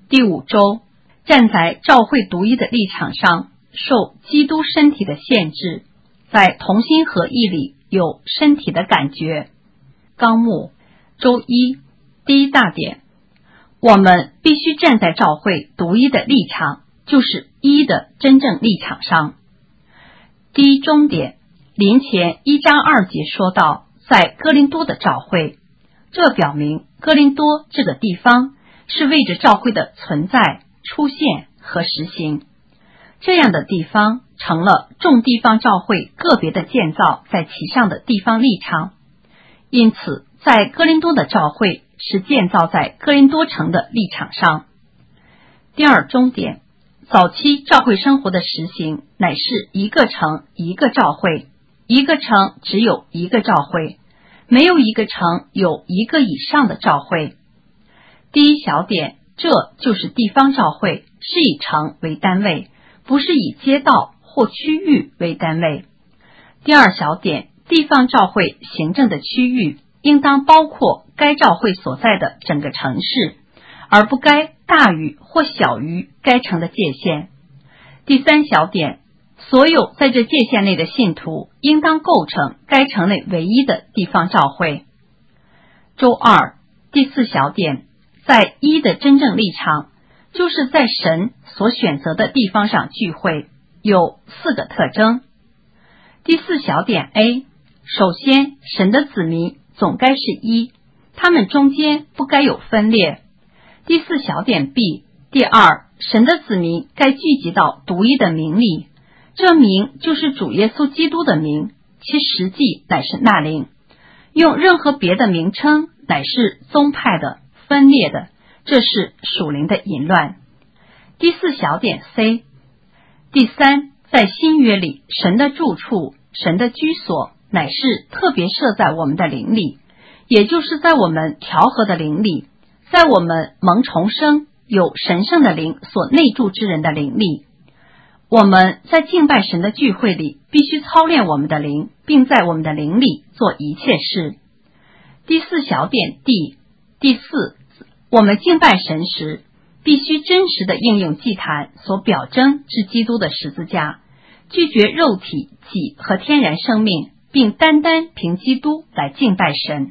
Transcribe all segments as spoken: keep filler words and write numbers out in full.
第五周，站在教会独一的立场上，受基督身体的限制，在同心合一里有身体的感觉。纲目，周一，第一大点，我们必须站在教会独一的立场，就是一的真正立场上。第一中点，林前一章二节说到，在哥林多的教会，这表明哥林多这个地方是为着教会的存在、出现和实行。这样的地方成了众地方教会个别的建造在其上的地方立场，因此在哥林多的教会是建造在哥林多城的立场上。第二中点，早期教会生活的实行乃是一个城一个教会，一个城只有一个教会，没有一个城有一个以上的教会。第一小点，这就是地方教会，是以城为单位，不是以街道或区域为单位。第二小点，地方教会行政的区域应当包括该教会所在的整个城市，而不该大于或小于该城的界限。第三小点，所有在这界限内的信徒应当构成该城内唯一的地方教会。周二，第四小点，在一的真正立场，就是在神所选择的地方上聚会，有四个特征。第四小点 A， 首先，神的子民总该是一，他们中间不该有分裂。第四小点 B， 第二，神的子民该聚集到独一的名里，这名就是主耶稣基督的名，其实际乃是那灵。用任何别的名称乃是宗派的、分裂的，这是属灵的淫乱。第四小点 C， 第三，在新约里，神的住处、神的居所乃是特别设在我们的灵里，也就是在我们调和的灵里，在我们蒙重生有神圣的灵所内住之人的灵里。我们在敬拜神的聚会里必须操练我们的灵，并在我们的灵里做一切事。第四小点 D， 第四，我们敬拜神时必须真实的应用祭坛所表征之基督的十字架，拒绝肉体、己和天然生命，并单单凭基督来敬拜神。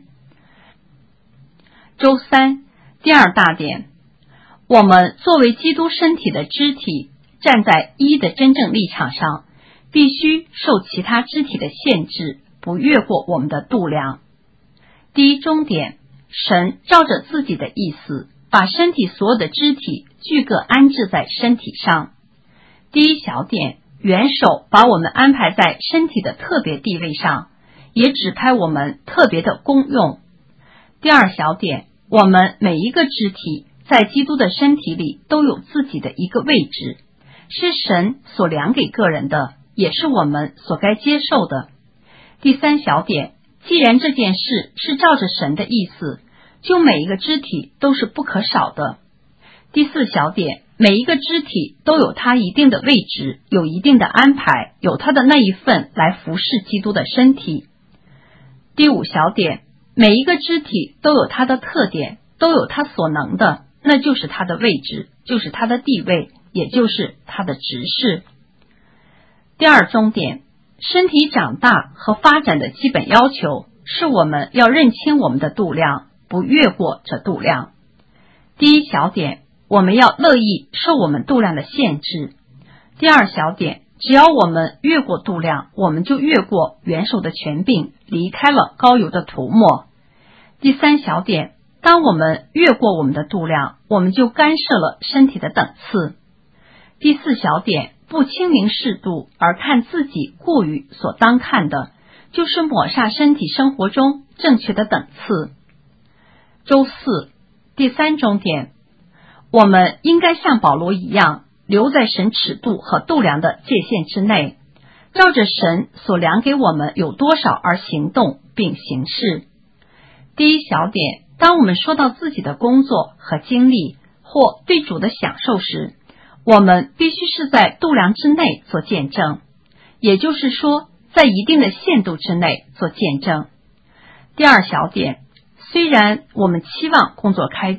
周三，第二大点，我们作为基督身体的肢体，站在一的真正立场上，必须受其他肢体的限制，不越过我们的度量。第一中点，神照着自己的意思，把身体所有的肢体俱各安置在身体上。第一小点，元首把我们安排在身体的特别地位上，也指派我们特别的功用。第二小点，我们每一个肢体在基督的身体里都有自己的一个位置，是神所量给个人的，也是我们所该接受的。第三小点，既然这件事是照着神的意思，就每一个肢体都是不可少的。第四小点，每一个肢体都有它一定的位置，有一定的安排，有它的那一份来服侍基督的身体。第五小点，每一个肢体都有它的特点，都有它所能的，那就是它的位置，就是它的地位，也就是它的职事。第二中点，身体长大和发展的基本要求是我们要认清我们的度量，不越过这度量。第一小点，我们要乐意受我们度量的限制。第二小点，只要我们越过度量，我们就越过元首的权柄，离开了膏油的涂抹。第三小点，当我们越过我们的度量，我们就干涉了身体的等次。第四小点，不清明适度而看自己过于所当看的，就是抹煞身体生活中正确的等次。周四，第三中点，我们应该像保罗一样，留在神尺度和度量的界限之内，照着神所量给我们有多少而行动并行事。第一小点，当我们说到自己的工作和经历或对主的享受时，我们必须是在度量之内做见证，也就是说在一定的限度之内做见证。第二小点，虽然我们期望工作开展，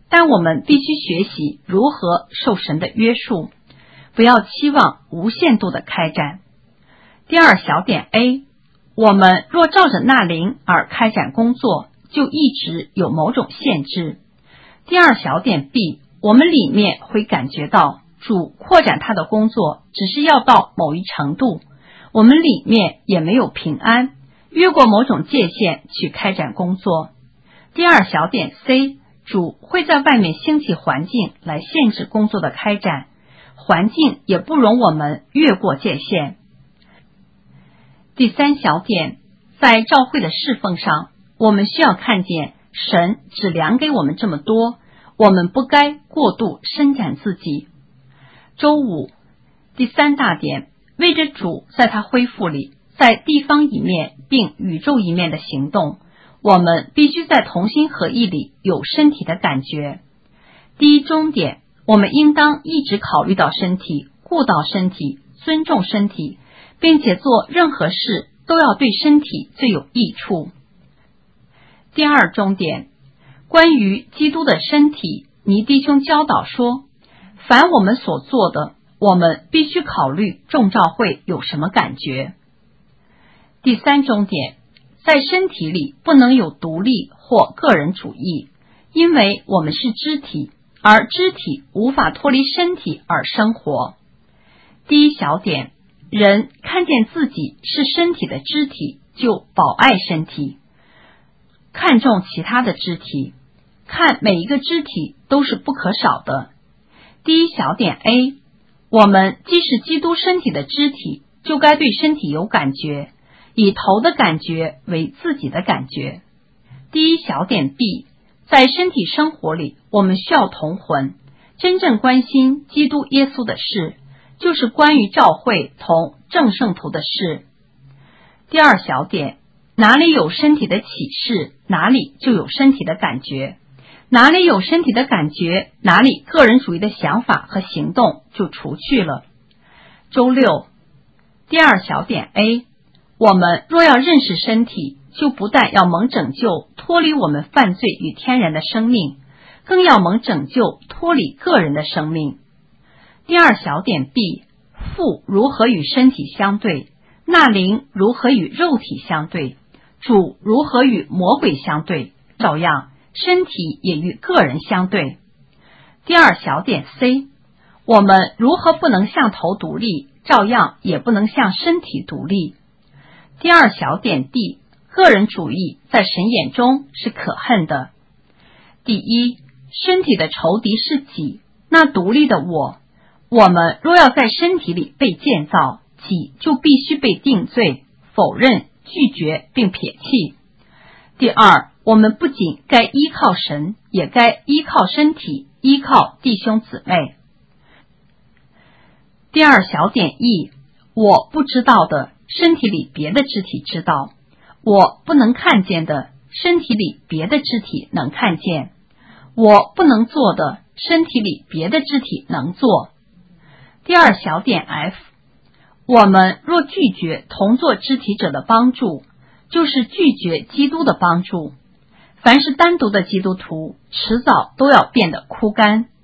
但我们必须学习如何受神的约束，不要期望无限度的开展。第二小点 A， 我们若照着那灵而开展工作，就一直有某种限制。第二小点 B， 我们里面会感觉到主扩展他的工作只是要到某一程度，我们里面也没有平安，越过某种界限去开展工作。第二小点 C， 主会在外面兴起环境来限制工作的开展，环境也不容我们越过界限。第三小点，在教会的侍奉上，我们需要看见神只量给我们这么多，我们不该过度伸展自己。周五，第三大点，为着主在他恢复里，在地方一面并宇宙一面的行动，我们必须在同心合意里有身体的感觉。第一终点，我们应当一直考虑到身体，顾到身体，尊重身体，并且做任何事都要对身体最有益处。第二终点，关于基督的身体，尼弟兄教导说，凡我们所做的，我们必须考虑众教会有什么感觉。第三终点，在身体里不能有独立或个人主义，因为我们是肢体，而肢体无法脱离身体而生活。第一小点，人看见自己是身体的肢体，就保爱身体，看重其他的肢体，看每一个肢体都是不可少的。第一小点 A， 我们既是基督身体的肢体，就该对身体有感觉，以头的感觉为自己的感觉。第一小点 B， 在身体生活里，我们需要同魂，真正关心基督耶稣的事，就是关于教会同众圣徒的事。第二小点，哪里有身体的启示，哪里就有身体的感觉，哪里有身体的感觉，哪里个人主义的想法和行动就除去了。周六，第二小点 A， 我们若要认识身体，就不但要蒙拯救脱离我们犯罪与天然的生命，更要蒙拯救脱离个人的生命。第二小点 B， 父如何与身体相对，那灵如何与肉体相对，主如何与魔鬼相对，照样身体也与个人相对。第二小点 C， 我们如何不能向头独立，照样也不能向身体独立。第二小点 D， 个人主义在神眼中是可恨的。第一，身体的仇敌是己，那独立的我，我们若要在身体里被建造，己就必须被定罪，否认、拒绝并撇弃。第二，我们不仅该依靠神，也该依靠身体，依靠弟兄姊妹。第二小点 E， 我不知道的，身体里别的肢体知道；我不能看见的，身体里别的肢体能看见；我不能做的，身体里别的肢体能做。第二小点 F， 我们若拒绝同作肢体者的帮助，就是拒绝基督的帮助。凡是单独的基督徒，迟早都要变得枯干。